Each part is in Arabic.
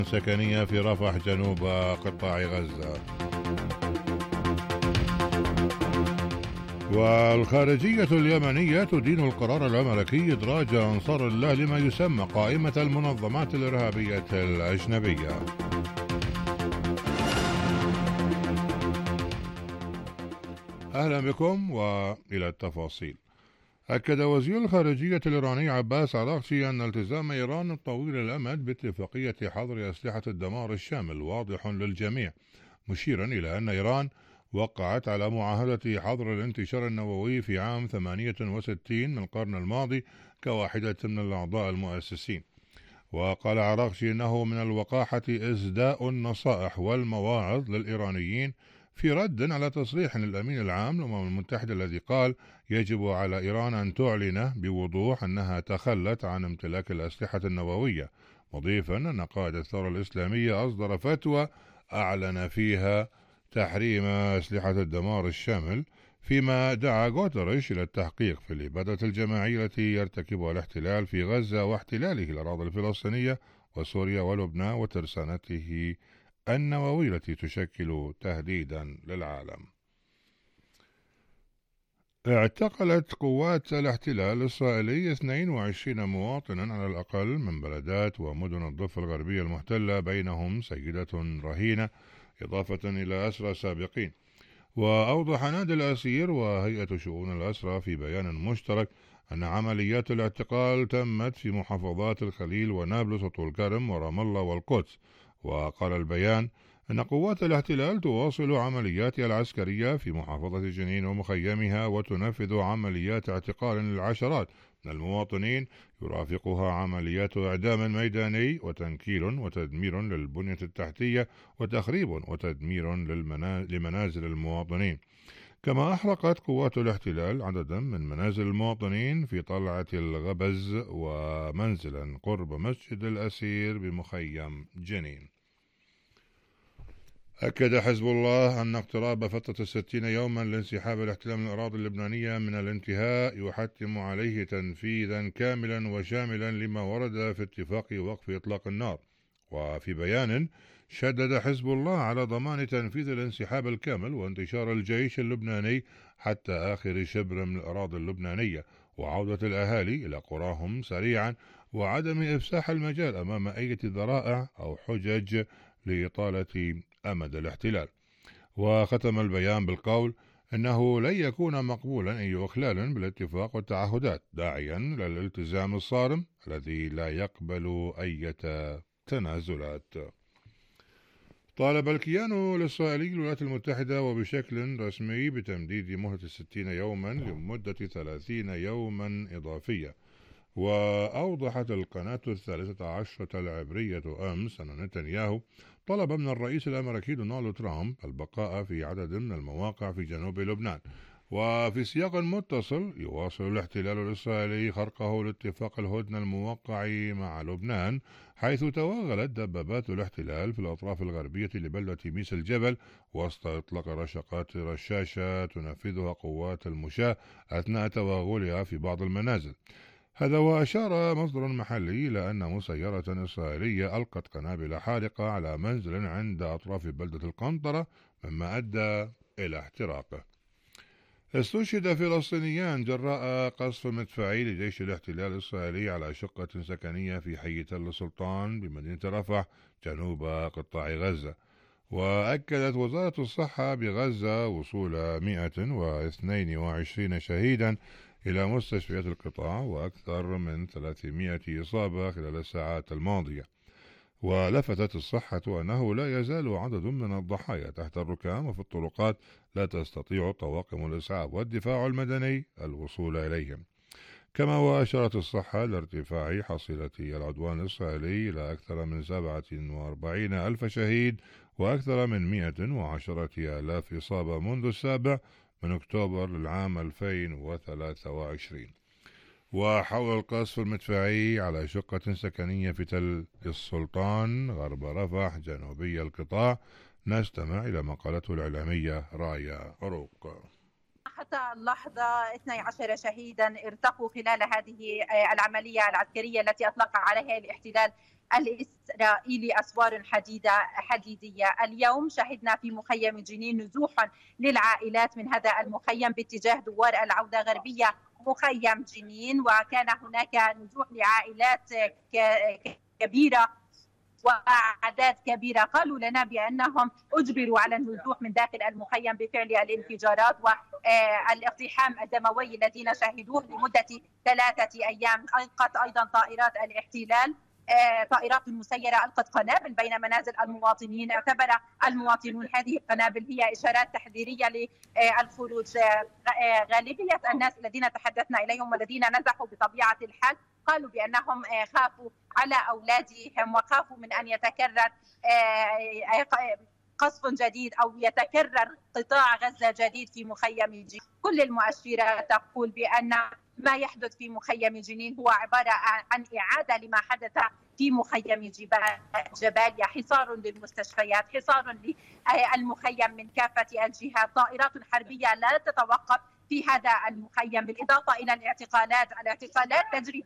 سكنية في رفح جنوب قطاع غزة. والخارجية اليمنية تدين القرار الأمريكي إدراج أنصار الله لما يسمى قائمة المنظمات الإرهابية الأجنبية. أهلا بكم وإلى التفاصيل. أكد وزير الخارجية الإيراني عباس عراقچي أن التزام إيران الطويل الأمد باتفاقية حظر أسلحة الدمار الشامل واضح للجميع، مشيرا إلى أن إيران وقعت على معاهدة حظر الانتشار النووي في عام 68 من القرن الماضي كواحدة من الأعضاء المؤسسين. وقال عراقچي إنه من الوقاحة إسداء النصائح والمواعظ للإيرانيين في رد على تصريح للأمين العام للأمم المتحدة الذي قال يجب على إيران أن تعلن بوضوح أنها تخلت عن امتلاك الأسلحة النووية، مضيفا أن قائد الثورة الإسلامية أصدر فتوى أعلن فيها تحريم أسلحة الدمار الشامل، فيما دعا غوتريش إلى التحقيق في الإبادة الجماعية التي يرتكبها الاحتلال في غزة واحتلاله الأراضي الفلسطينية وسوريا ولبنان وترسانته النووية التي تشكل تهديدا للعالم. اعتقلت قوات الاحتلال الإسرائيلي 22 مواطنا على الأقل من بلدات ومدن الضفة الغربية المحتلة، بينهم سيدة رهينة إضافة إلى أسرى سابقين. وأوضح نادي الأسير وهيئة شؤون الأسرى في بيان مشترك أن عمليات الاعتقال تمت في محافظات الخليل ونابلس وطول كرم ورام الله والقدس. وقال البيان أن قوات الاحتلال تواصل عملياتها العسكرية في محافظة جنين ومخيمها وتنفذ عمليات اعتقال للعشرات من المواطنين يرافقها عمليات إعدام ميداني وتنكيل وتدمير للبنية التحتية وتخريب وتدمير لمنازل المواطنين. كما أحرقت قوات الاحتلال عددا من منازل المواطنين في طلعة الغبز ومنزلا قرب مسجد الأسير بمخيم جنين. أكد حزب الله أن اقتراب فترة 60 يوما لانسحاب الاحتلال من الأراضي اللبنانية من الانتهاء يحتم عليه تنفيذا كاملا وشاملا لما ورد في اتفاق وقف إطلاق النار. وفي بيان شدد حزب الله على ضمان تنفيذ الانسحاب الكامل وانتشار الجيش اللبناني حتى آخر شبر من الأراضي اللبنانية وعودة الأهالي إلى قراهم سريعا، وعدم إفساح المجال أمام أي ذرائع أو حجج لإطالة أمد الاحتلال. وختم البيان بالقول إنه لن يكون مقبولا أي إخلال بالاتفاق والتعهدات، داعيا للالتزام الصارم الذي لا يقبل أي تنازلات. طالب الكيان الإسرائيلي للولايات المتحدة وبشكل رسمي بتمديد مهلة 60 يوما لمدة 30 يوما إضافية. وأوضحت القناة 13 العبرية أمس أن نتنياهو طلب من الرئيس الأمريكي دونالد ترامب البقاء في عدد من المواقع في جنوب لبنان. وفي سياق متصل يواصل الاحتلال الإسرائيلي خرقه لاتفاق الهدنة الموقع مع لبنان، حيث توغلت دبابات الاحتلال في الأطراف الغربية لبلدة ميس الجبل وسط إطلاق رشقات رشاشة تنفذها قوات المشاة أثناء توغلها في بعض المنازل. هذا وأشار مصدر محلي إلى أن مسيرة إسرائيلية ألقت قنابل حارقة على منزل عند أطراف بلدة القنطرة مما أدى إلى احتراقه. استشهد فلسطينيان جراء قصف مدفعي لجيش الاحتلال الإسرائيلي على شقة سكنية في حي تل سلطان بمدينة رفح جنوب قطاع غزة. وأكدت وزارة الصحة بغزة وصول 122 شهيدا إلى مستشفيات القطاع وأكثر من 300 إصابة خلال الساعات الماضية. ولفتت الصحة أنه لا يزال عدد من الضحايا تحت الركام وفي الطرقات لا تستطيع طواقم الإسعاف والدفاع المدني الوصول إليهم. كما وأشارت الصحة لارتفاع حصيلة العدوان الإسرائيلي إلى أكثر من 47 ألف شهيد وأكثر من 110 آلاف إصابة منذ 7 من أكتوبر للعام 2023. وحول القصف المدفعي على شقة سكنية في تل السلطان غرب رفح جنوبي القطاع، نستمع إلى ما قالته الإعلامية رايا عروق. حتى اللحظة 12 شهيدا ارتقوا خلال هذه العملية العسكرية التي أطلق عليها الاحتلال الإسرائيلي أسوار حديدية. اليوم شهدنا في مخيم جنين نزوحا للعائلات من هذا المخيم باتجاه دوار العودة غربية مخيم جنين، وكان هناك نزوح لعائلات كبيرة وأعداد كبيرة. قالوا لنا بأنهم أجبروا على النزوح من داخل المخيم بفعل الانفجارات والاقتحام الدموي الذين شهدوه لمدة 3 أيام. ألقت أيضا طائرات الاحتلال طائرات مسيرة ألقت قنابل بين منازل المواطنين. اعتبر المواطنون هذه القنابل هي إشارات تحذيرية للخروج. غالبية الناس الذين تحدثنا إليهم والذين نزحوا بطبيعة الحال قالوا بأنهم خافوا على أولادهم وخافوا من أن يتكرر قصف جديد أو يتكرر قطاع غزة جديد في مخيم جنين. كل المؤشرات تقول بأن ما يحدث في مخيم جنين هو عبارة عن إعادة لما حدث في مخيم جباليا، حصار للمستشفيات، حصار للمخيم من كافة الجهات، طائرات حربية لا تتوقف في هذا المخيم، بالإضافة إلى الاعتقالات تجري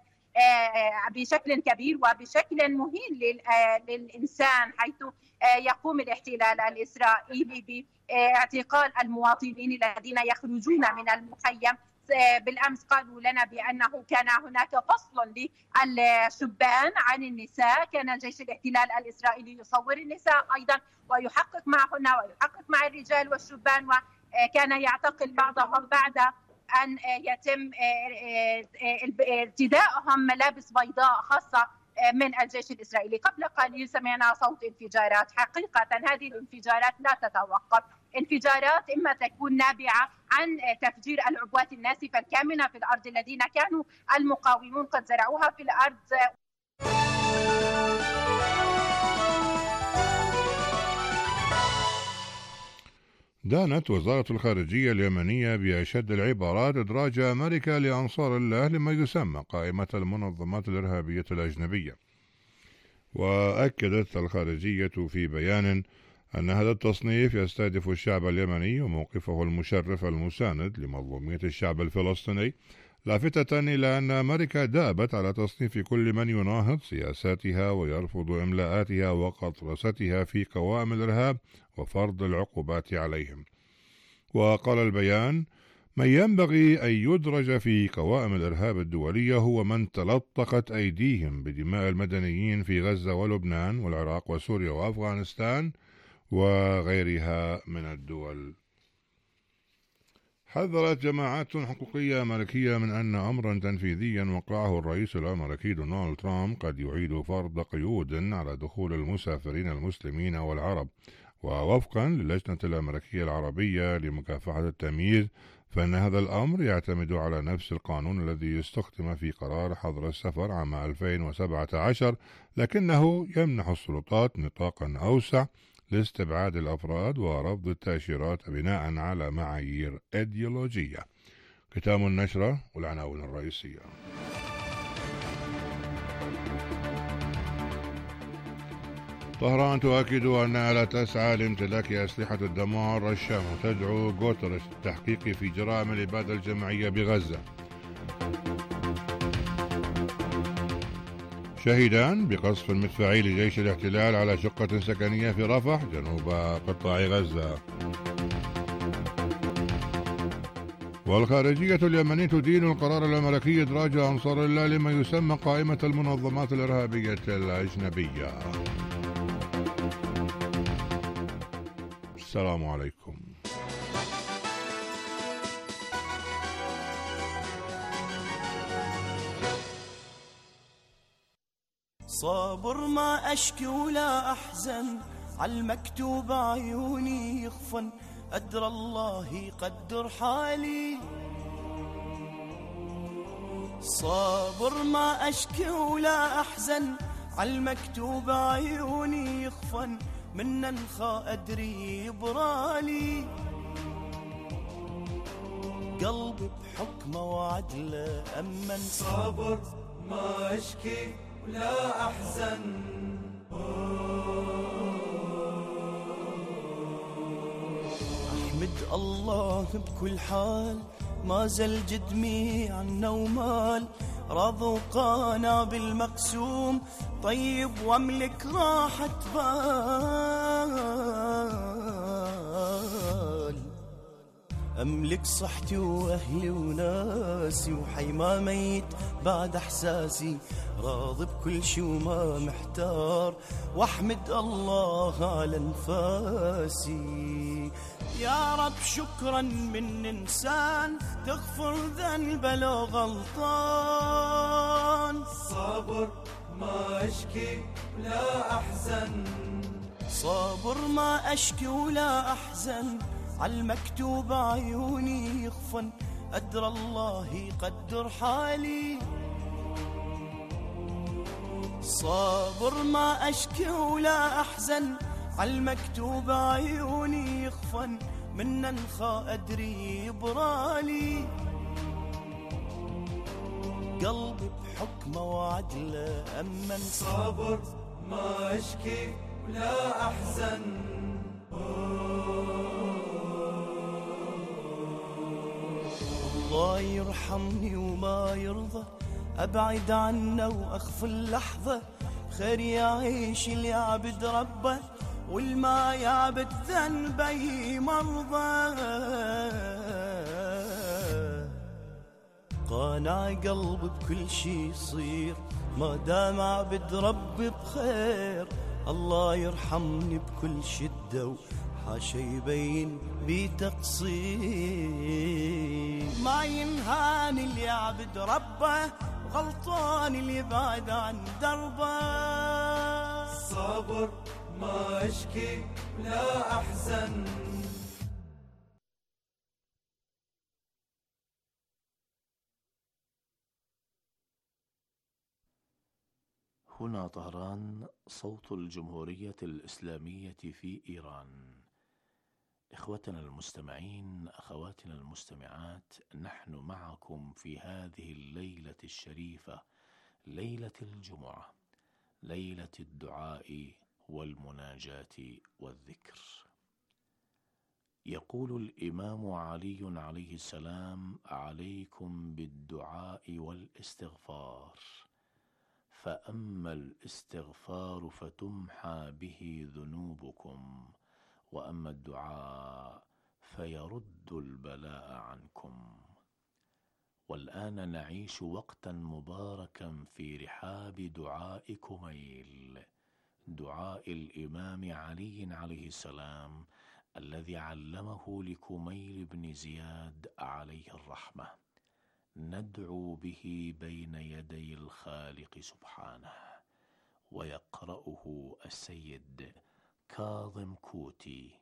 بشكل كبير وبشكل مهين للإنسان، حيث يقوم الاحتلال الإسرائيلي باعتقال المواطنين الذين يخرجون من المخيم. بالأمس قالوا لنا بأنه كان هناك فصل للشبان عن النساء، كان جيش الاحتلال الإسرائيلي يصور النساء أيضا ويحقق معهن ويحقق مع الرجال والشبان، وكان يعتقل بعضهم بعد أن يتم ارتدائهم ملابس بيضاء خاصة من الجيش الإسرائيلي. قبل قليل سمعنا صوت انفجارات. حقيقة هذه الانفجارات لا تتوقف، انفجارات إما تكون نابعة عن تفجير العبوات الناسفة الكامنة في الأرض الذين كانوا المقاومون قد زرعوها في الأرض. دانت وزارة الخارجية اليمنية بأشد العبارات إدراج أمريكا لأنصار الله لما يسمى قائمة المنظمات الإرهابية الأجنبية. وأكدت الخارجية في بيان أن هذا التصنيف يستهدف الشعب اليمني وموقفه المشرف المساند لمظلومية الشعب الفلسطيني، لافتة إلى أن أمريكا دابت على تصنيف كل من يناهض سياساتها ويرفض إملاءاتها وقطرستها في قوائم الإرهاب وفرض العقوبات عليهم. وقال البيان: من ينبغي أن يدرج في قوائم الإرهاب الدولية هو من تلطخت أيديهم بدماء المدنيين في غزة ولبنان والعراق وسوريا وأفغانستان وغيرها من الدول. حذرت جماعات حقوقية أمريكية من أن أمرا تنفيذيا وقعه الرئيس الأمريكي دونالد ترامب قد يعيد فرض قيود على دخول المسافرين المسلمين والعرب. ووفقا للجنة الأمريكية العربية لمكافحة التمييز، فإن هذا الأمر يعتمد على نفس القانون الذي استخدم في قرار حظر السفر عام 2017، لكنه يمنح السلطات نطاقا أوسع لاستبعاد الأفراد ورفض التأشيرات بناء على معايير إيديولوجية. ختام النشرة والعناوين الرئيسية. طهران تؤكد أنها لا تسعى لامتلاك أسلحة الدمار الشامل، تدعو غوتريش للتحقيق في جرائم الإبادة الجماعية بغزة. شهيدان بقصف مدفعي لجيش الاحتلال على شقة سكنية في رفح جنوب قطاع غزة. والخارجية اليمنية تدين القرار الأمريكي إدراج أنصار الله لما يسمى قائمة المنظمات الإرهابية الأجنبية. السلام عليكم. صابر ما أشكي ولا أحزن، عالمكتوب عيوني يخفن، أدرى الله يقدر حالي. صابر ما أشكي ولا أحزن، عالمكتوب عيوني يخفن، من انخا أدري يبرالي. قلبي بحكمه وعدله أمن. صابر ما أشكي ولا أحزن، أحمد الله بكل حال، ما زل جدمي عنا ومال، رضوا قانا بالمقسوم طيب واملك راحة بال. أملك صحتي وأهلي وناسي وحي ما ميت بعد إحساسي، راضي بكل شي وما محتار واحمد الله على انفاسي. يا رب شكرا من إنسان تغفر ذنب لو غلطان. صابر ما أشكي ولا أحزن، صابر ما أشكي ولا أحزن، عالمكتوب عيوني يخفن، قدر الله يقدر حالي. صابر ما أشكي ولا أحزن، عالمكتوب عيوني يخفن، من ننخى أدري يبرالي. قلبي بحكمه وعدله أمن. صابر ما أشكي ولا أحزن، الله يرحمني وما يرضى، أبعد عنه وأخفى اللحظة، خير يعيش اللي يعبد ربه والما يعبد ذنبه مرضى. قانع قلبي بكل شي يصير ما دام عبد ربي بخير، الله يرحمني بكل شدة وحاشا يبين بي تقصير. ما ينهاني اللي يعبد ربه، غلطان اللي يبعد عن دربه. صابر ما أشكي ولا أحزن. هنا طهران، صوت الجمهورية الإسلامية في إيران. إخوتنا المستمعين، أخواتنا المستمعات، نحن معكم في هذه الليلة الشريفة، ليلة الجمعة، ليلة الدعاء والمناجاة والذكر. يقول الإمام علي عليه السلام: عليكم بالدعاء والاستغفار، فأما الاستغفار فتمحى به ذنوبكم، وأما الدعاء فيرد البلاء عنكم. والآن نعيش وقتا مباركا في رحاب دعاء كميل، دعاء الإمام علي عليه السلام الذي علمه لكميل بن زياد عليه الرحمة، ندعو به بين يدي الخالق سبحانه. ويقرأه السيد كاظم كوتي.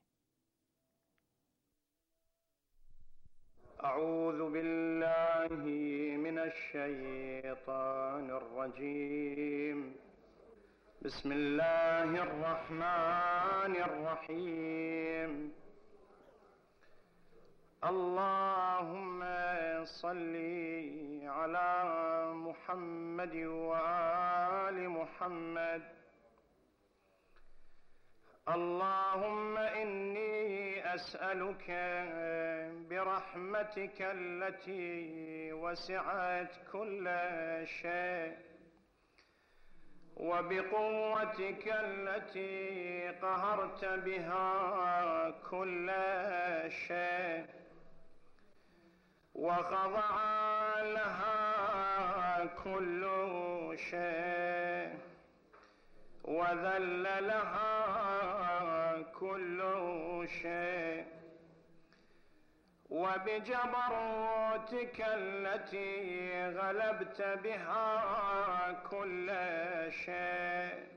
أعوذ بالله من الشيطان الرجيم. بسم الله الرحمن الرحيم. اللهم صل على محمد وآل محمد. اللهم إني أسألك برحمتك التي وسعت كل شيء، وبقوتك التي قهرت بها كل شيء، وخضع لها كل شيء، وذل لها كل شيء، وبجبروتك التي غلبت بها كل شيء،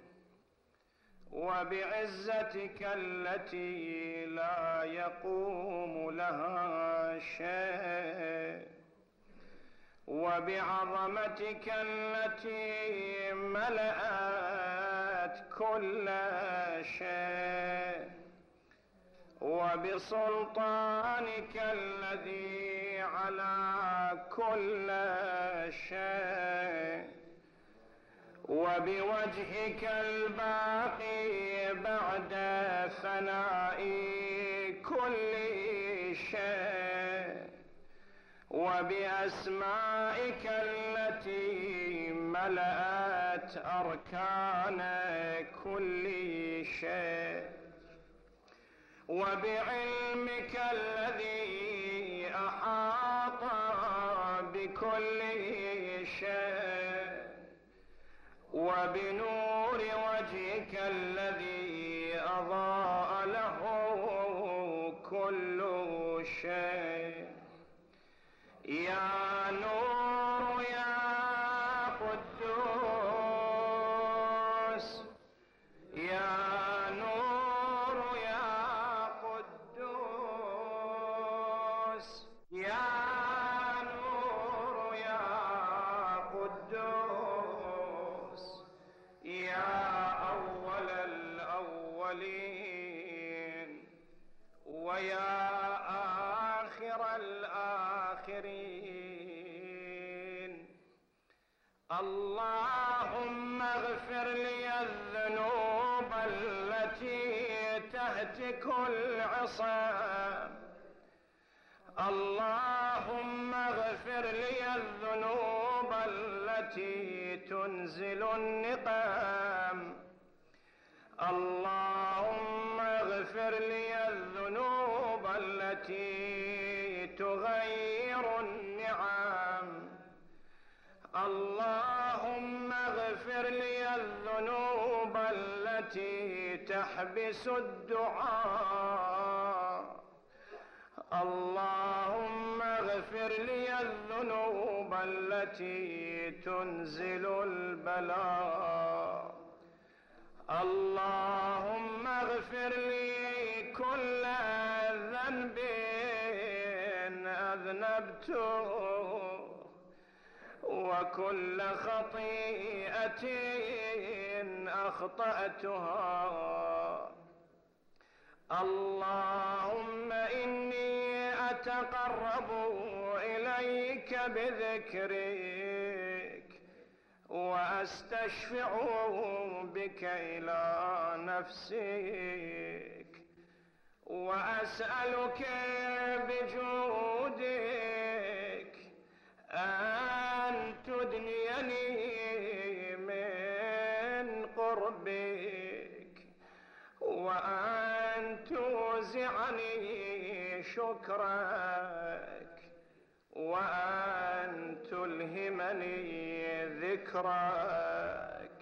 وبعزتك التي لا يقوم لها شيء، وبعظمتك التي ملأت كل شيء، وبسلطانك الذي على كل شيء، وبوجهك الباقي بعد فناء كل شيء، وبأسمائك التي ملأت أركان كل شيء، وبعلمك الذي أحاط بكل شيء، وبنور وجهك الذي أضاء له كل شيء. يا نور يا قدوس، يا نور يا قدوس، يا نور يا قدوس، يا أول الأولين ويا آخر الآخرين. اللهم اغفر لي الذنوب التي تهتك العصام، اللهم اغفر لي الذنوب التي تنزل النقام، اللهم اغفر لي الذنوب التي تغير النعم، اللهم اغفر لي الذنوب التي تحبس الدعاء، اللهم اغفر لي الذنوب التي تنزل البلاء، اللهم اغفر لي كل ذنب أذنبته وكل خطيئة أخطأتها. اللهم إني أتقرب إليك بذكرك وأستشفع بك إلى نفسك، وأسألك بجودك أن تدنيني من قربك، وأن توزعني شكرك، وأن تلهمني ذكرك.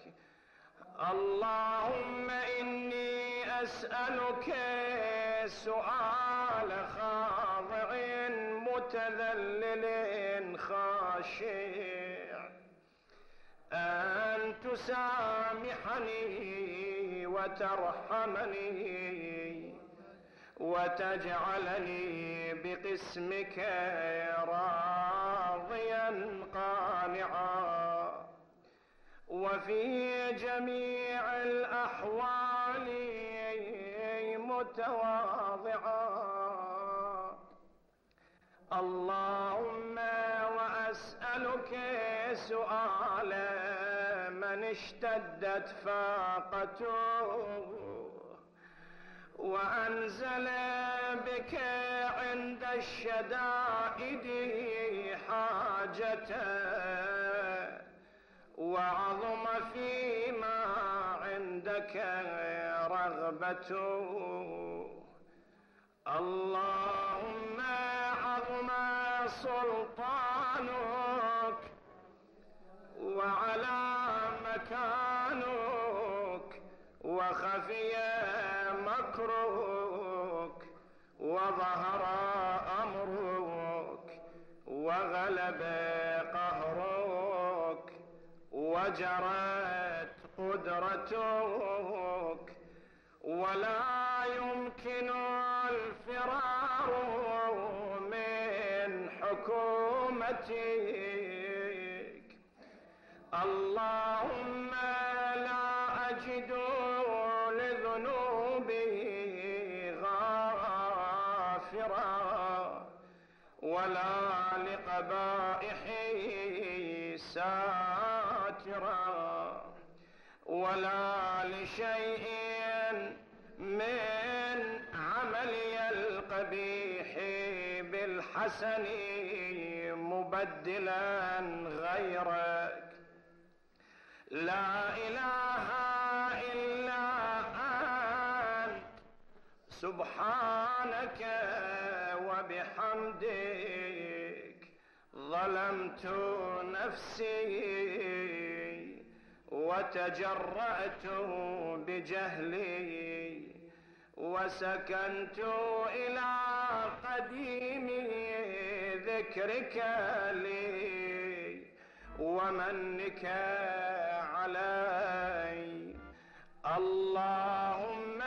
اللهم إني أسألك سؤال خاضع متذلل خاشع، أن تسامحني وترحمني وتجعلني بقسمك راضيا قانعا، وفي جميع الأحوال متواضعا. اللهم وأسألك سؤال من اشتدت فاقته وأنزل بك عند الشدائد حاجته وعظم فيما عندك رغبته. اللهم عظم سلطانك وعلى مكانك وخفي مكرك وظهر أمرك وغلب قهرك وجرت قدرتك، ولا يمكن الفرار من حكومتك. اللهم لا أجد لذنوبي غافرا ولا لقبائحي ساترا ولا لشيء من عملي القبيح بالحسن مبدلا غيرك. لا إله إلا أنت سبحانك وبحمدك ظلمت نفسي وتجرأت بجهلي وسكنت إلى قديم ذكرك لي ومنك علي. اللهم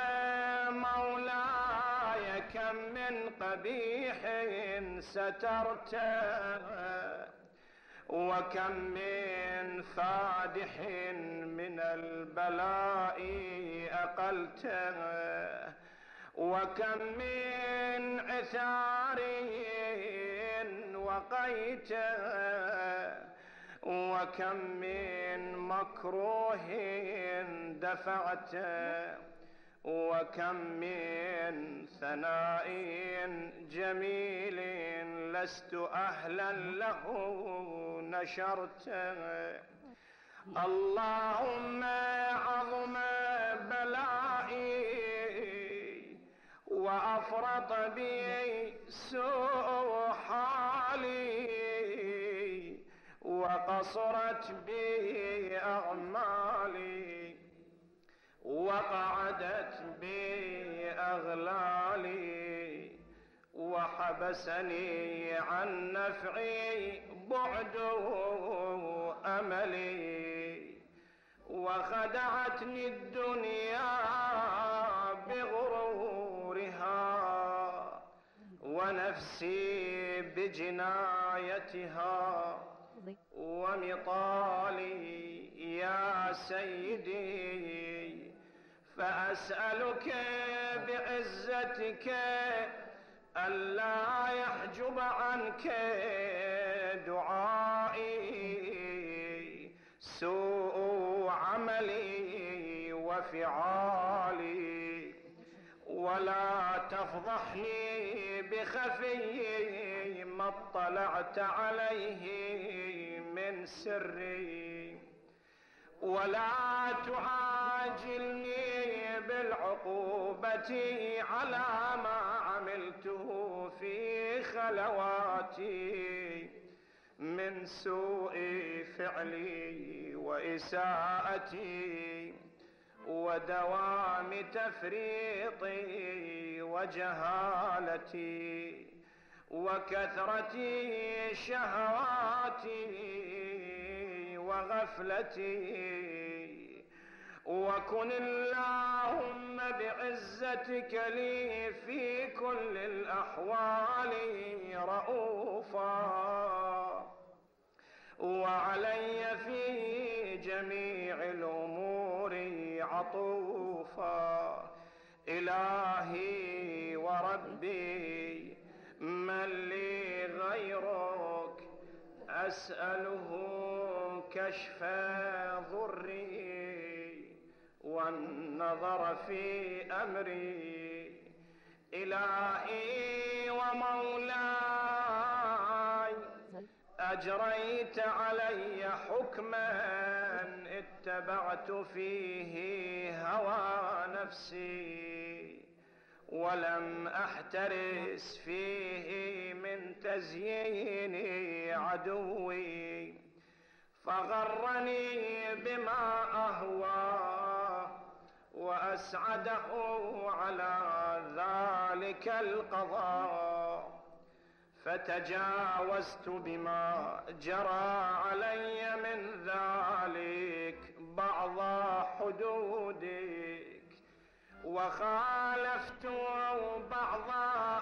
مولاي كم من قبيح سترته وكم من فادح من البلاء أقلته وكم من عثار وقيته وكم من مكروه دفعته وكم من ثناء جميل لست أهلا له نشرته. اللهم عظم بلائي وأفرط بي سوء حالي وقصرت بي أعمالي وقعدت بي أغلالي وحبسني عن نفعي بعد أملي وخدعتني الدنيا بغرورها ونفسي بجنايتها ومطالي يا سيدي فأسألك بعزتك ألا يحجب عنك دعائي سوء عملي وفعالي ولا تفضحني بخفي ما اطلعت عليه من سري ولا تعاجلني بالعقوبة على ما عملته في خلواتي من سوء فعلي وإساءتي ودوام تفريطي وجهالتي وكثرة شهواتي وغفلتي وكن اللهم بعزتك لي في كل الأحوال رؤوفا وعلي في جميع الأمور عطوفا. إلهي وربي من لي غيرك أسأله كشف ضري والنظر في أمري. إلهي ومولاي أجريت علي حكما اتبعت فيه هوى نفسي ولم أحترس فيه من تزيين عدوي فغرني بما أهوى وأسعده على ذلك القضاء فتجاوزت بما جرى علي من ذلك بعض حدودك وخالفت بعض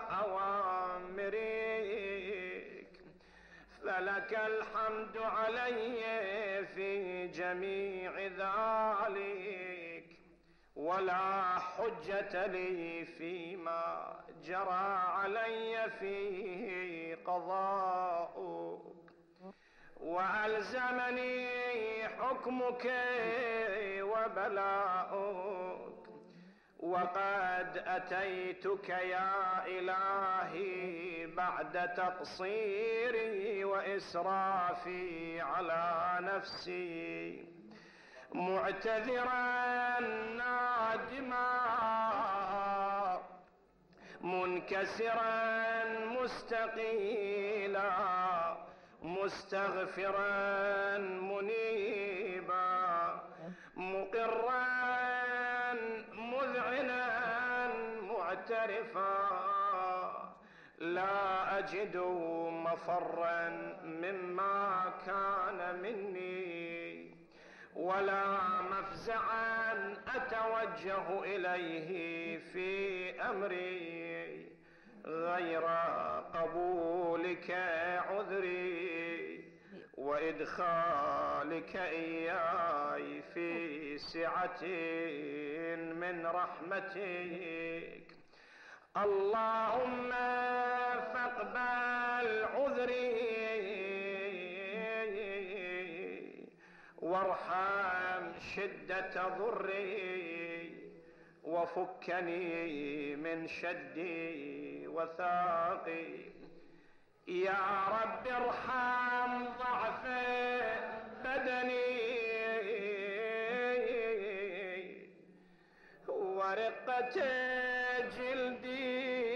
أوامرك فلك الحمد علي في جميع ذلك ولا حجة لي فيما جرى علي فيه قضاؤك وألزمني حكمك وبلاؤك وقد أتيتك يا إلهي بعد تقصيري وإسرافي على نفسي معتذرا نادما منكسرا مستقيلا مستغفرا منيبا مقرا مذعنا معترفا لا أجد مفرا مما كان مني ولا مفزعا أتوجه إليه في أمري غير قبولك عذري وإدخالك إياي في سعة من رحمتك. اللهم فاقبل عذري وارحم شدة ضري وفكني من شدي وثاقي. يا رب ارحم ضعف بدني ورقة جلدي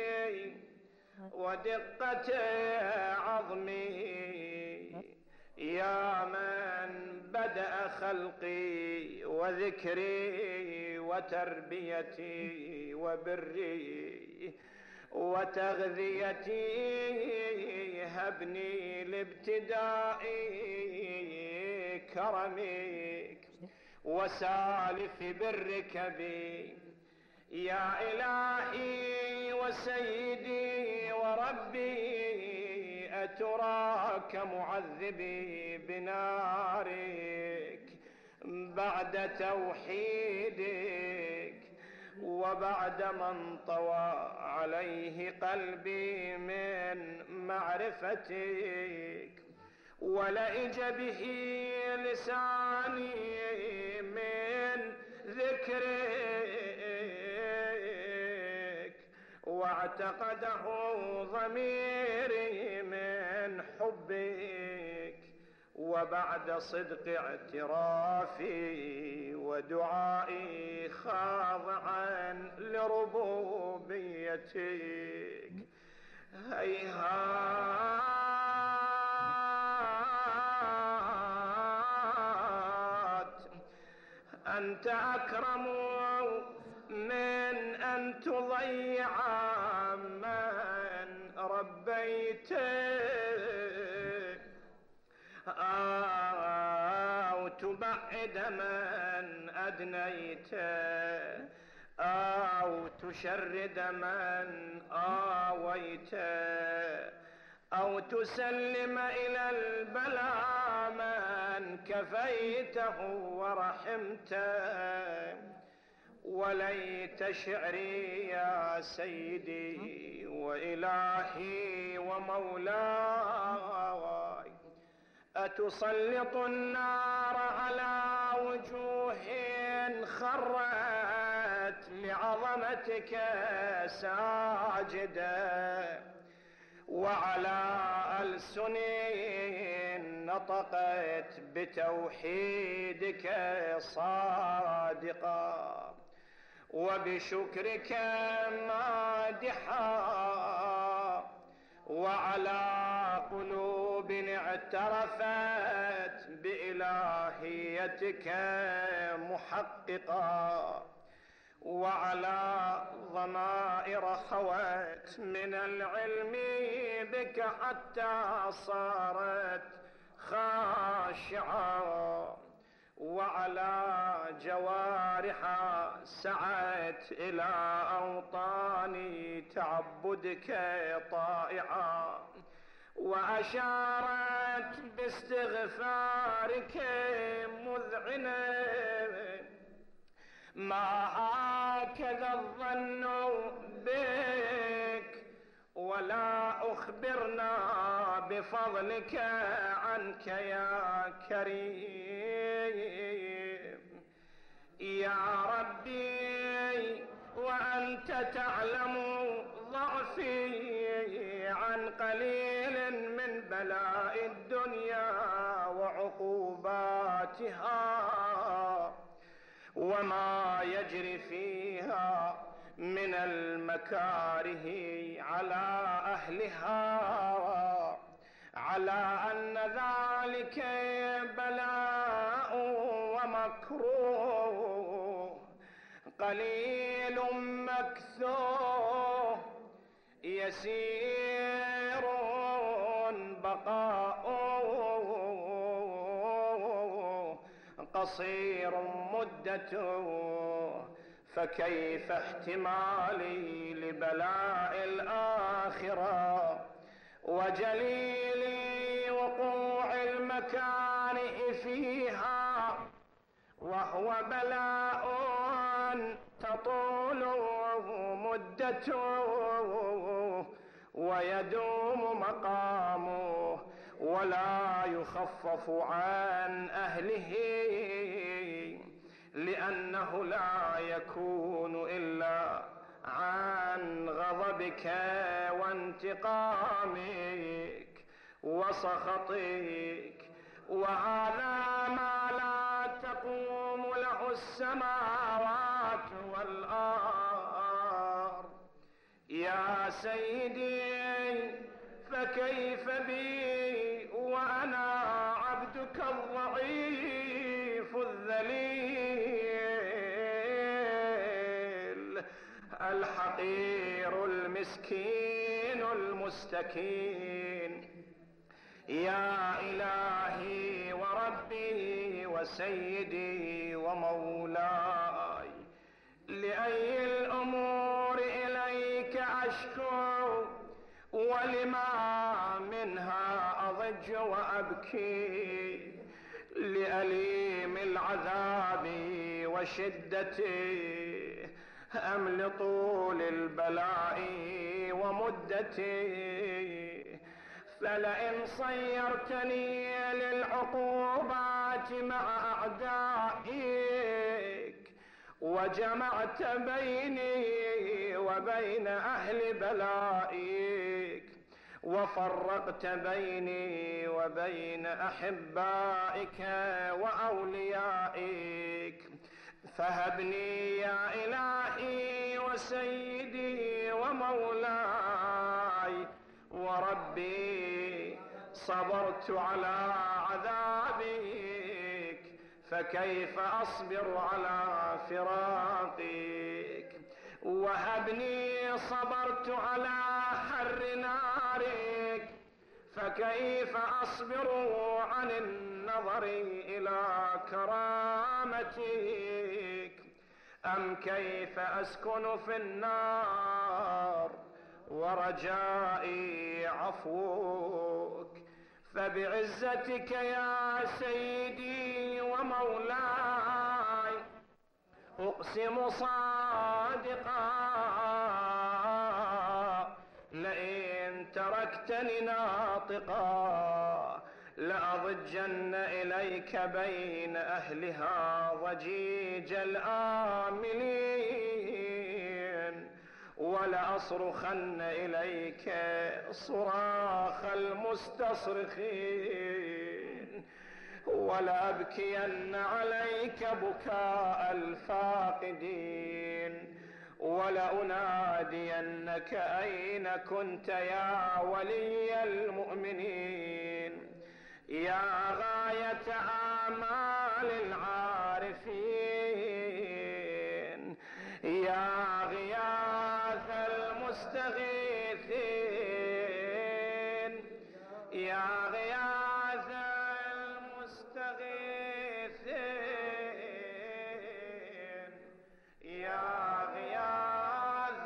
ودقة عظمي. يا من بدأ خلقي وذكري وتربيتي وبري وتغذيتي هبني لابتداء كرمك وسالف برك بي. يا إلهي وسيدي وربي أتراك معذبي بنارك بعد توحيدك وبعد من طوى عليه قلبي من معرفتك ولئج به لساني من ذكرك واعتقده ضميري من حبك وبعد صدق اعترافي ودعائي خاضعا لربوبيتك. هيهات أنت أكرم من أن تضيع من ربيته أو تبعد من أدنيته أو تشرد من آويته أو تسلم إلى البلاء من كفيته ورحمته. وليت شعري يا سيدي وإلهي ومولاي أتسلط النار على وجوه خرت لعظمتك ساجدة وعلى ألسن نطقت بتوحيدك صادقا وبشكرك مادحا وعلى قلوب اعترفت بإلهيتك محققا وعلى ضمائر خوت من العلم بك حتى صارت خاشعة وعلى جوارح سعت إلى أوطان تعبدك طائعة وأشارت باستغفارك مذعنة. ما هكذا الظن بك ولا أخبرنا بفضلك عنك يا كريم. يا ربي وأنت تعلم ضعفي عن قليل من بلاء الدنيا وعقوباتها فيها من المكاره على أهلها، على أن ذلك بلاء ومكروه قليل مكثوه يسير بقاؤه قصير مدته، فكيف احتمالي لبلاء الآخرة وجليل وقوع المكاره فيها، وهو بلاء تطول مدته ويدوم مقامه ولا يخفف عن أهله، لأنه لا يكون إلا عن غضبك وانتقامك وسخطك، وهذا ما لا تقوم له السماوات والأرض. يا سيدي فكيف بي وأنا عبدك الضعيف الذليل الحقير المسكين المستكين. يا إلهي وربي وسيدي ومولاي، لأي الأمور إليك أشكو، ولما منها أضج وأبكي، لأليم العذاب وشدته أم لطول البلاء ومدته؟ فلئن صيرتني للعقوبات مع أعدائك، وجمعت بيني وبين أهل بلائك، وفرقت بيني وبين أحبائك وأوليائك، فهبني يا إلهي وسيدي ومولاي وربي، صبرت على عذابك، فكيف أصبر على فراقك؟ وهبني صبرت على حر نارك، فكيف أصبر عن النظر إلى كرامتك؟ أم كيف أسكن في النار ورجائي عفوك؟ فبعزتك يا سيدي ومولاي أقسم صادقا، لئن تركتني ناطقا لأضجن إليك بين أهلها ضجيج الآملين، ولأصرخن إليك صراخ المستصرخين، ولأبكين عليك بكاء الفاقدين، ولأنادينك أين كنت يا ولي المؤمنين، يا غاية آمال العارفين، يا غياث المستغيثين، يا غياث المستغيثين، يا غياث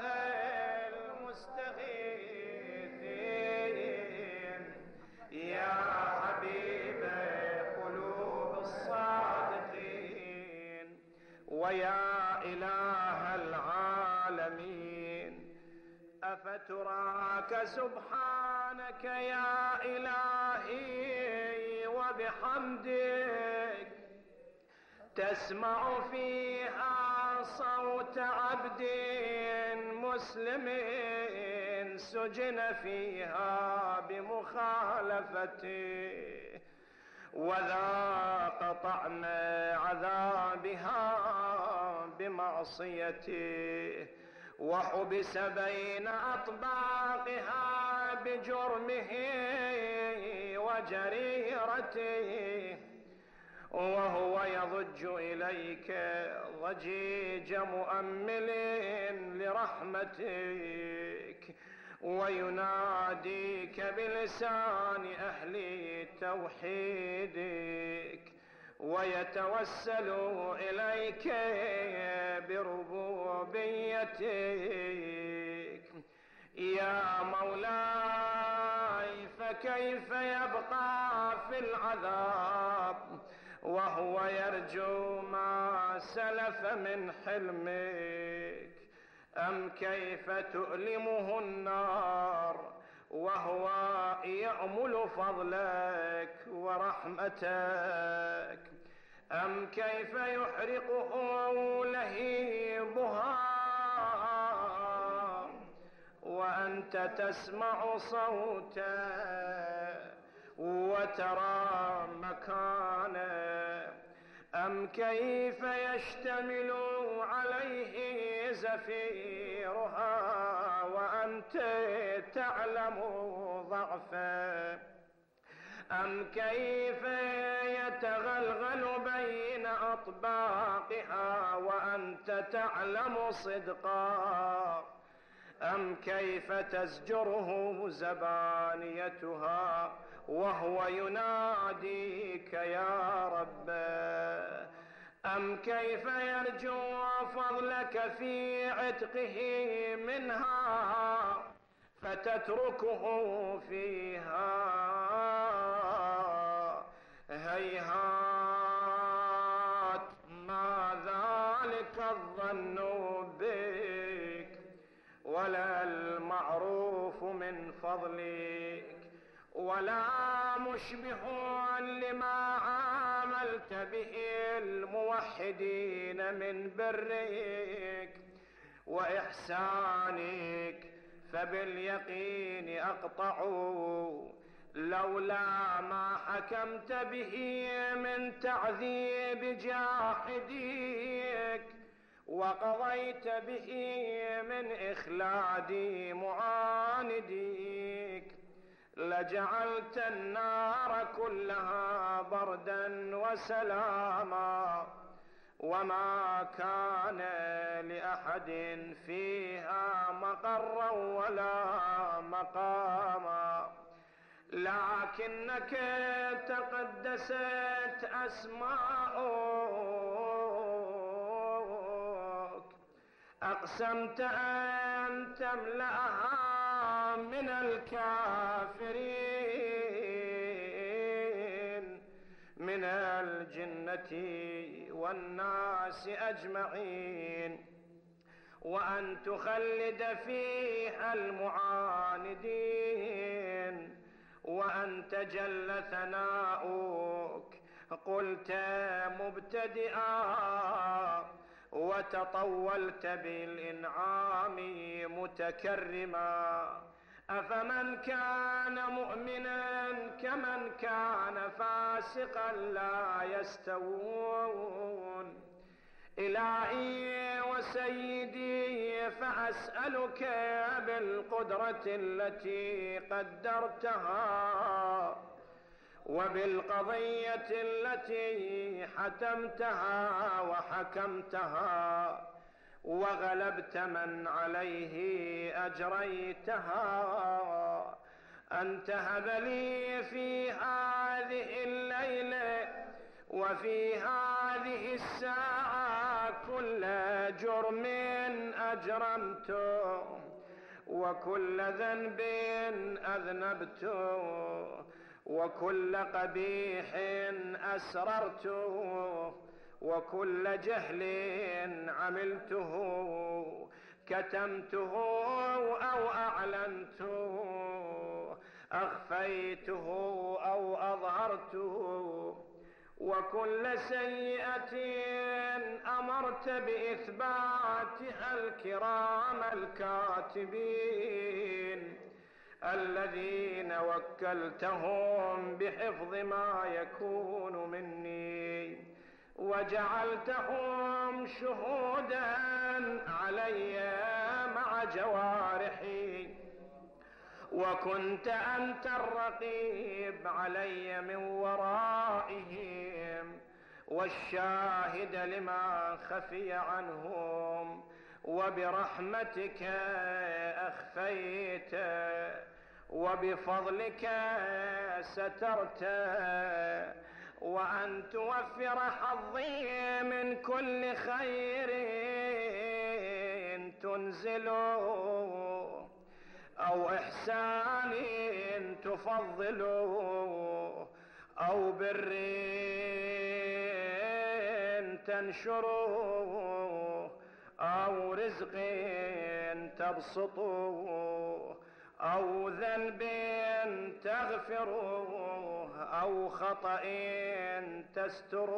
المستغيثين، يا حبيب قلوب الصادقين، ويا إله العالمين، أفتراك سبحانك يا إلهي وبحمدك تسمع فيها صوت عبد مسلم سجن فيها بمخالفته، وذاق طعم عذابها بمعصيته، وحبس بين أطباقها بجرمه وجريرته، وهو يضج إليك ضجيج مؤمل لرحمتك، ويناديك بلسان أهل توحيدك، ويتوسل إليك بربوبيتك. يا مولاي، فكيف يبقى في العذاب وهو يرجو ما سلف من حلمك؟ أم كيف تؤلمه النار وهو يأمل فضلك ورحمتك؟ أم كيف يحرقه لهيبها وأنت تسمع صوته وترى مكانه؟ أم كيف يشتمل عليه زفيرها وأنت تعلم ضعفه؟ أم كيف يتغلغل بين أطباقها وأنت تعلم صدقا؟ أم كيف تزجره زبانيتها وهو يناديك يا رب؟ أم كيف يرجو فضلك في عتقه منها فتتركه فيها؟ هيهات ما ذلك الظن بك ولا المعروف من فضلك، ولا مشبه لما عاملت به الموحدين من برك وإحسانك، فباليقين أقطع لولا ما حكمت به من تعذيب جاحديك وقضيت به من إخلاد معانديك، لجعلت النار كلها بردا وسلاما، وما كان لأحد فيها مقرا ولا مقاما. لكنك تقدست أسماؤك، أقسمت أن تملأها من الكافرين من الجنة والناس أجمعين، وأن تخلد فيها المعاندين، وأنت جل ثناؤك قلت مبتدئا وتطولت بالإنعام متكرما. أفمن كان مؤمنا كمن كان فاسقا لا يستوون. إلهي وسيدي، فأسألك بالقدرة التي قدرتها وبالقضية التي حتمتها وحكمتها وغلبت من عليه أجريتها، أن تهب لي في هذه الليلة وفي هذه الساعة كل جرم أجرمته وكل ذنب أذنبته وكل قبيح أسررته وكل جهل عملته كتمته أو أعلنته أخفيته أو أظهرته وكل سيئة أمرت بإثباتها الكرام الكاتبين الذين وكلتهم بحفظ ما يكون مني، وجعلتهم شهودا علي مع جوارحي، وكنت أنت الرقيب علي من ورائهم، والشاهد لما خفي عنهم، وبرحمتك أخفيت، وبفضلك سترت، وأن توفر حظي من كل خير تنزل، أو إحسان تفضل، أو بر تنشر، أو رزق تبسط، أو ذنب تغفر، أو خطأ تستر.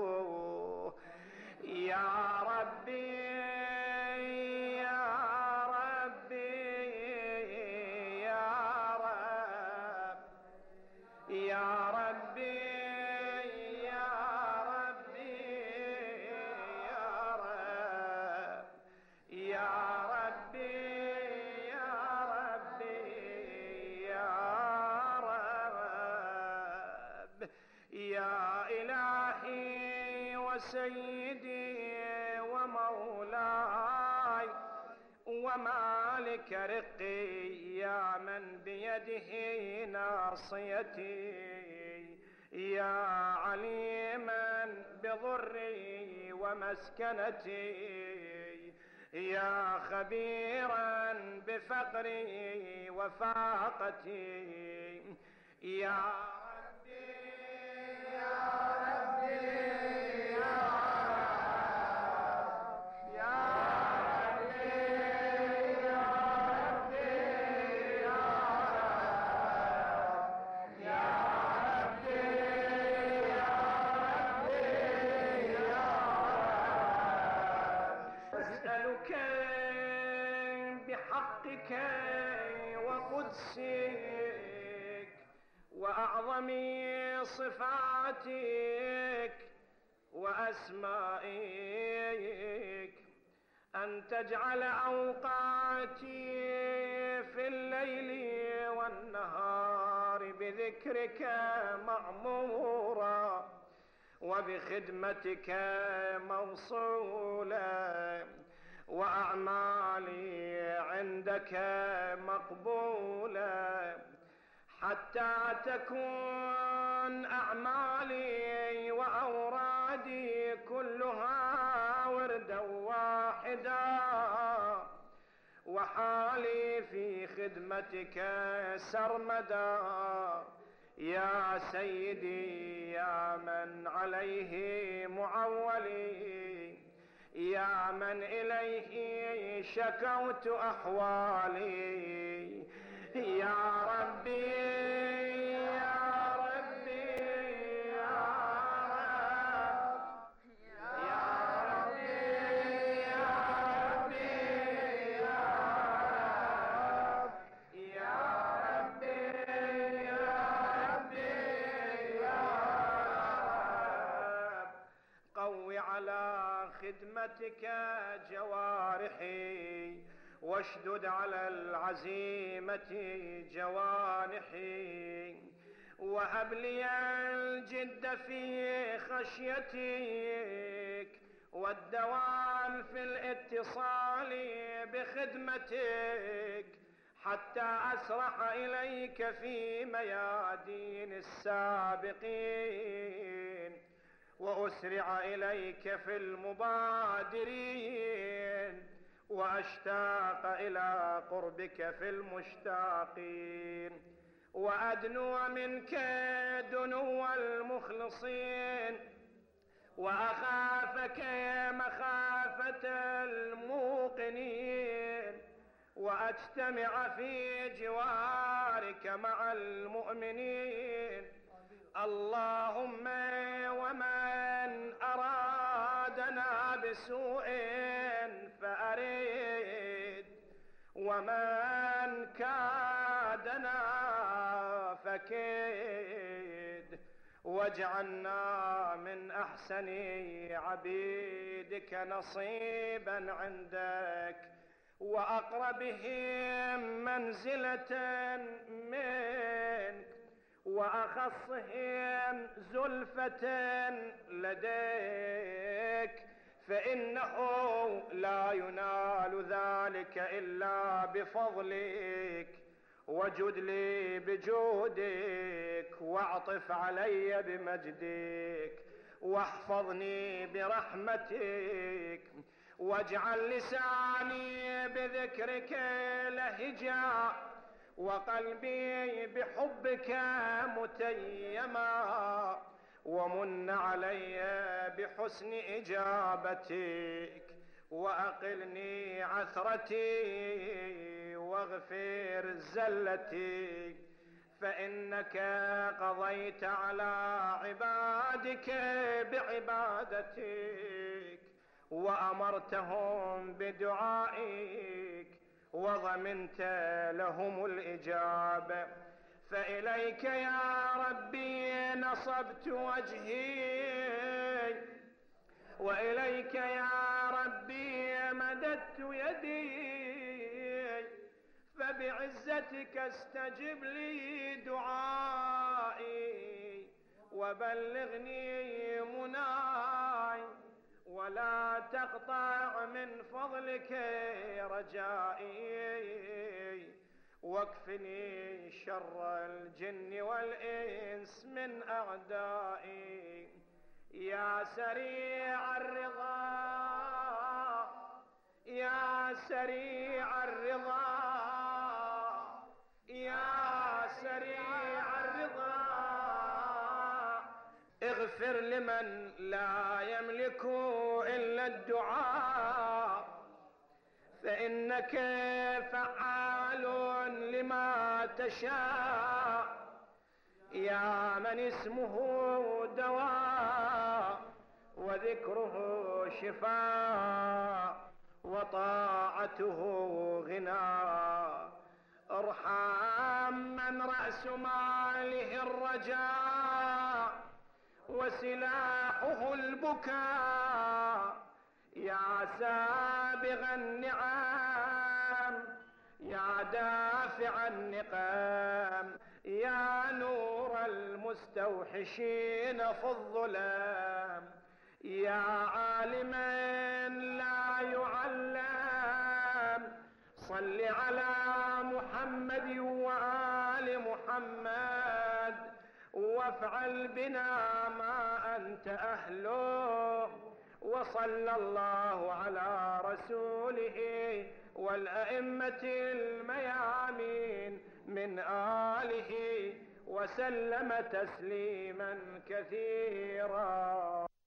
يا ربي يا ربي يا رب يا ربي يا ربي يا رب يا ربي يا ربي يا رب يا إلهي وسيدي ومولاي ومالك رقي، يا من بيده ناصيتي، يا عليما بضري ومسكنتي، يا خبيرا بفقري وفاقتي، يا ربي يا ربي يا رب يا بحقك وقدسك وأعظم صفاتك وأسمائك أن تجعل أوقاتي في الليل والنهار بذكرك معمورا، وبخدمتك موصولا، وأعمالي عندك مقبولة، حتى تكون أعمالي وأورادي كلها وردا واحدا، وحالي في خدمتك سرمدا. يا سيدي يا من عليه معولي، يا من إليه شكوت أحوالي، يا ربي يا ربي يا رب يا ربي يا ربي يا رب يا ربي يا ربي يا رب. قوي على خدمتك جوارحي، واشدد على العزيمة جوانحي، وهب لي الجد في خشيتك، والدوام في الاتصال بخدمتك، حتى أسرح إليك في ميادين السابقين، وأسرع إليك في المبادرين، وأشتاق إلى قربك في المشتاقين، وأدنو منك دنو المخلصين، وأخافك مخافة الموقنين، وأجتمع في جوارك مع المؤمنين. اللهم ومن أرادنا بسوء فأرد، ومن كادنا فكد، واجعلنا من أحسن عبيدك نصيبا عندك وأقربهم منزلة منك وأخصهم زلفة لديك، فإنه لا ينال ذلك إلا بفضلك. وجد لي بجودك واعطف علي بمجدك واحفظني برحمتك، واجعل لساني بذكرك لهجا وقلبي بحبك متيما، ومن علي بحسن إجابتك وأقلني عثرتي واغفر زلتي، فإنك قضيت على عبادك بعبادتك وأمرتهم بدعائك وضمنت لهم الإجابة. فإليك يا ربي نصبت وجهي، وإليك يا ربي مددت يدي، فبعزتك استجب لي دعائي وبلغني مناي، ولا تقطع من فضلك رجائي، واكفني شر الجن والإنس من أعدائي. يا سريع الرضا يا سريع الرضا يا سريع الرضا، اغفر لمن لا يملك إلا الدعاء، فإنك فعال لما تشاء. يا من اسمه دواء وذكره شفاء وطاعته غنى، ارحم من رأس ماله الرجاء وسلاحه البكاء. يا سابغ النعم يا دافع النقام، يا نور المستوحشين في الظلام، يا عالما لا يعلم، صل على محمد وآل محمد وافعل بنا ما أنت أهله. وصلى الله على رسوله والأئمة الميامين من آله وسلم تسليما كثيرا.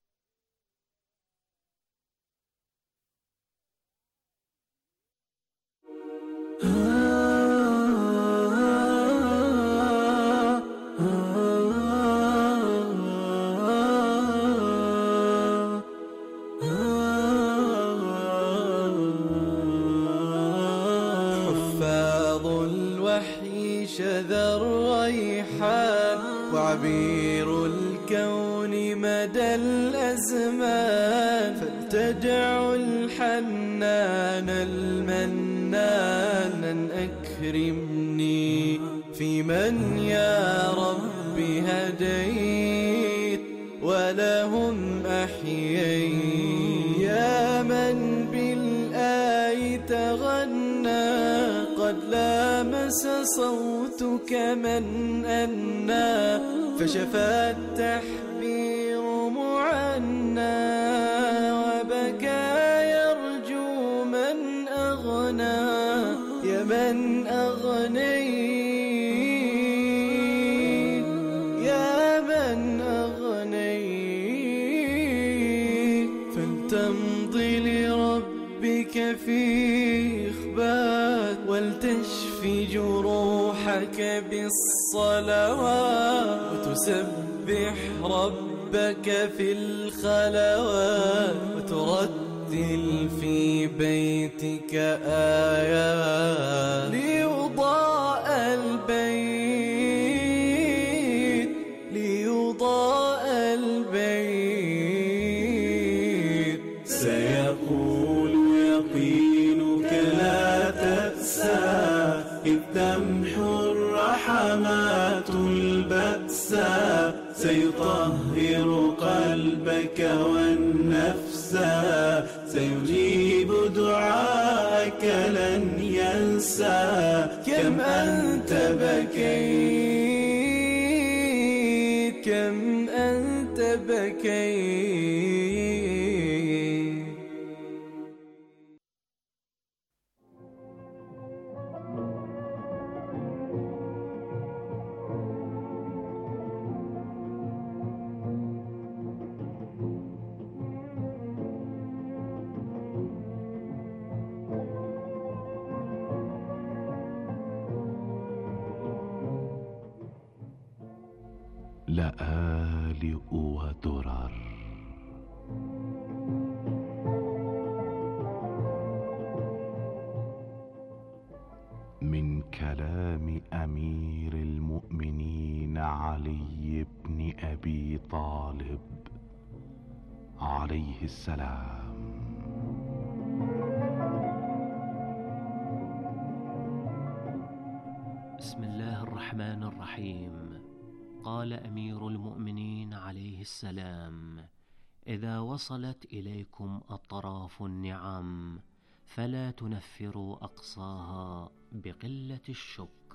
شذا الريحان وعبير الكون مدى الأزمان، فلتدعو الحنان المنان أن أكرمني في من يا رب هديت ولهم أحييت. يا من بالآي تغنى قد لامس صوتك من أنى، فشفى التحبير معنى وبكى يرجو من أغنى. يا من أغنيت يا من أغنيت، فلتمضي لربك في إخبات ولتشفي جروحك بالصلوات، وتسبح ربك في الخلوات، وترتل في بيتك آيات ليضاء البيت ليضاء إذ تمحو الرحمات البأس سيطهر قلبك والنفس سيجيب دعاءك لن ينسى كم أنت بكيت كم أنت بكيت. لآلئ ودرر من كلام أمير المؤمنين علي بن أبي طالب عليه السلام. بسم الله الرحمن الرحيم. قال أمير المؤمنين عليه السلام: إذا وصلت إليكم أطراف النعم فلا تنفروا أقصاها بقلة الشكر.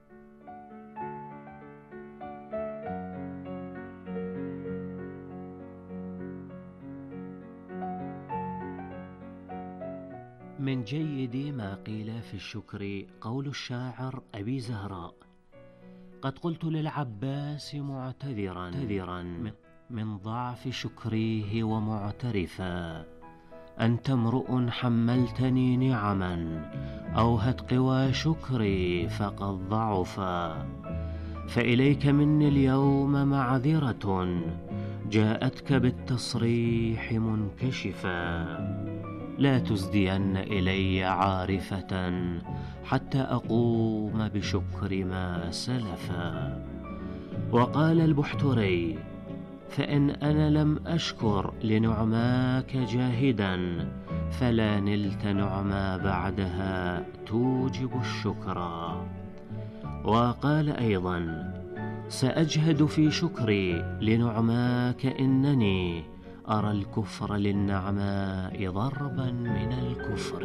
من جيد ما قيل في الشكر قول الشاعر أبي زهراء: قد قلت للعباس معتذرا من ضعف شكريه ومعترفا: أنت امرؤ حملتني نعما أوهت قوى شكري فقد ضعفا، فإليك مني اليوم معذرة جاءتك بالتصريح منكشفا، لا تزدين إلي عارفة حتى أقوم بشكر ما سلفا. وقال البحتري: فإن أنا لم أشكر لنعماك جاهدا فلا نلت نعما بعدها توجب الشكرا. وقال أيضا: سأجهد في شكري لنعماك إنني أرى الكفر للنعماء ضربا من الكفر.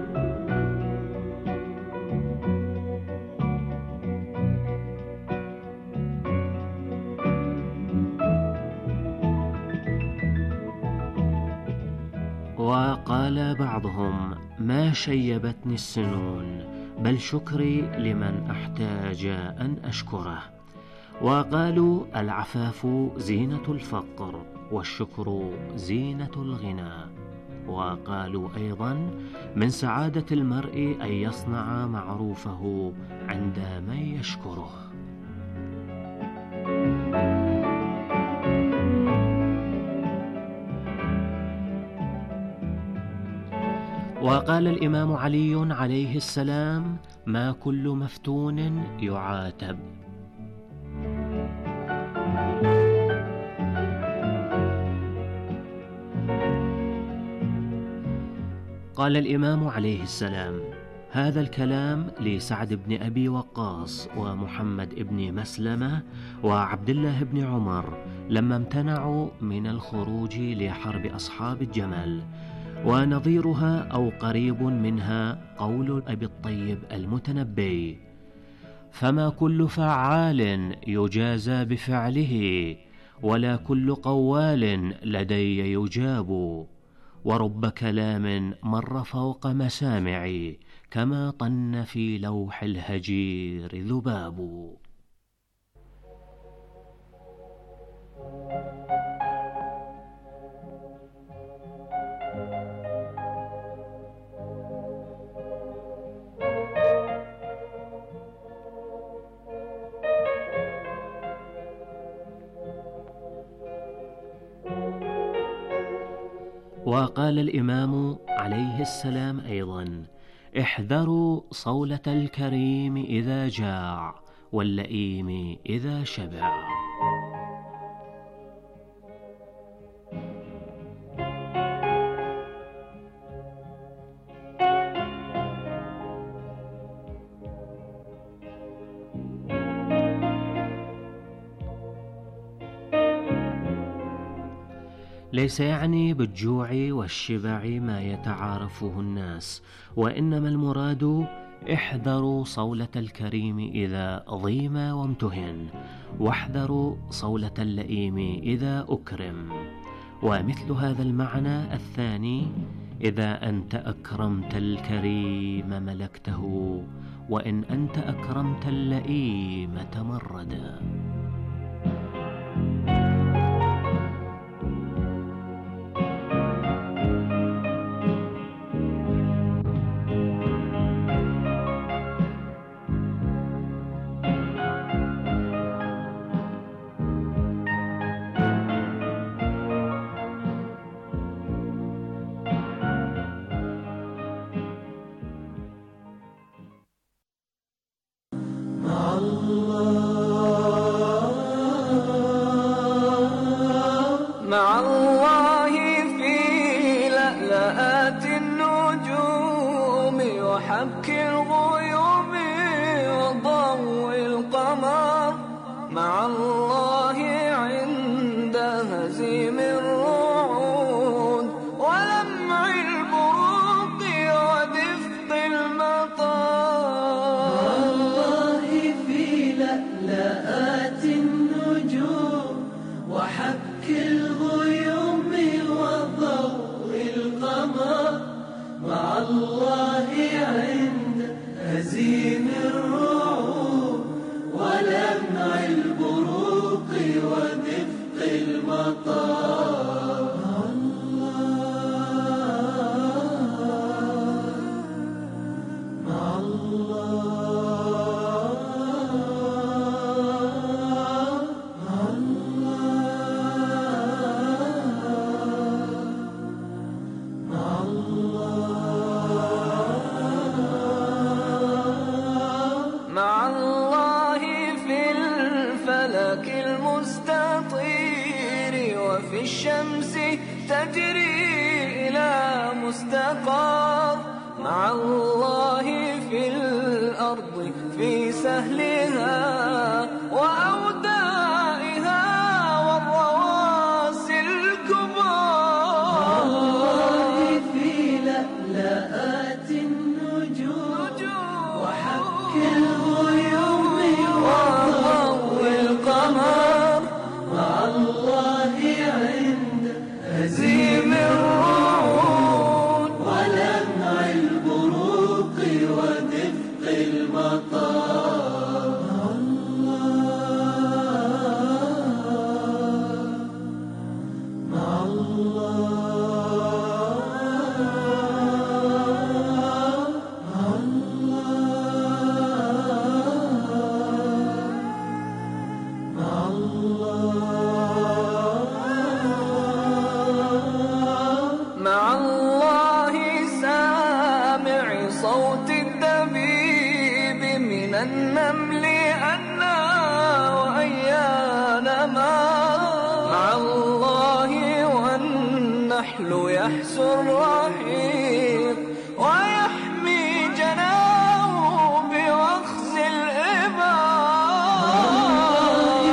وقال بعضهم: ما شيبتني السنون بل شكري لمن أحتاج أن أشكره. وقالوا: العفاف زينة الفقر والشكر زينة الغنى. وقالوا أيضا: من سعادة المرء أن يصنع معروفه عند من يشكره. وقال الإمام علي عليه السلام: ما كل مفتون يعاتب. قال الإمام عليه السلام: هذا الكلام لسعد بن أبي وقاص ومحمد بن مسلمة وعبد الله بن عمر لما امتنعوا من الخروج لحرب أصحاب الجمل. ونظيرها أو قريب منها قول أبي الطيب المتنبي: فما كل فعال يجازى بفعله ولا كل قوال لدي يجاب، ورب كلام مر فوق مسامعي كما طن في لوح الهجير ذباب. وقال الإمام عليه السلام أيضا: احذروا صولة الكريم إذا جاع واللئيم إذا شبع. وليس يعني بالجوع والشبع ما يتعارفه الناس، وإنما المراد احذروا صولة الكريم إذا ضيم وامتهن، واحذروا صولة اللئيم إذا أكرم. ومثل هذا المعنى الثاني: إذا أنت أكرمت الكريم ملكته، وإن أنت أكرمت اللئيم تمردا. مع الله في لألآت النجوم وحبك الغيوم وضوء القمر، مع الله عند هزيم الرعود ولمع البروق ودفق المطر. مع الله في لألآت النجوم وحبك الغيوم وضوء القمر، مع الله عند هزيم الرعود ولمع البروق ودفق المطر. مع الله في الفلك المستطير وفي الشمس تجري إلى مستقر، مع الله في الأرض في سهلها وأودائها والرواسي الكبار. مع الله في لألآت النجوم وحبك الغيوم وضوء القمر، مع الله عند هزيم الرعود ولمع البروق ودفق المطر. مع الله سامع صوت الدبيب من النمل أنا وأيان ما، مع الله والنحل يحسو الرحيق ويحمي جناه بوخز الإبار.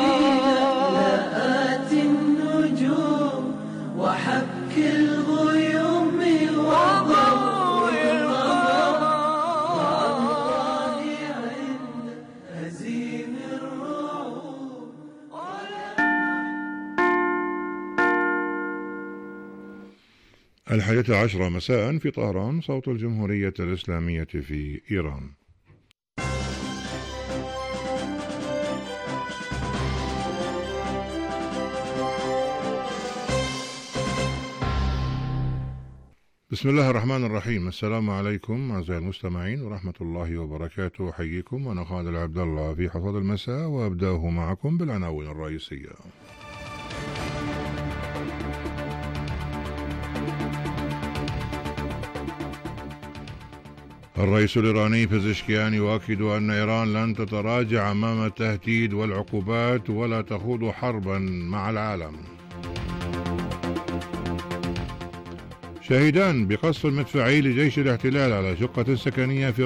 لألآت النجوم وحبك الغيوم وضوء القمر، مع الله عند هزيم الرعود. الحادية عشرة مساء في طهران، صوت الجمهورية الإسلامية في إيران. بسم الله الرحمن الرحيم. السلام عليكم أعزائي المستمعين ورحمة الله وبركاته. أحييكم وأنا خالد عبد الله في حصاد المساء، وأبدأه معكم بالعناوين الرئيسية. الرئيس الإيراني بيزشكيان يؤكد أن إيران لن تتراجع أمام التهديد والعقوبات ولا تخوض حربا مع العالم. شهيدان بقصف المدفعي لجيش الاحتلال على شقة سكنية في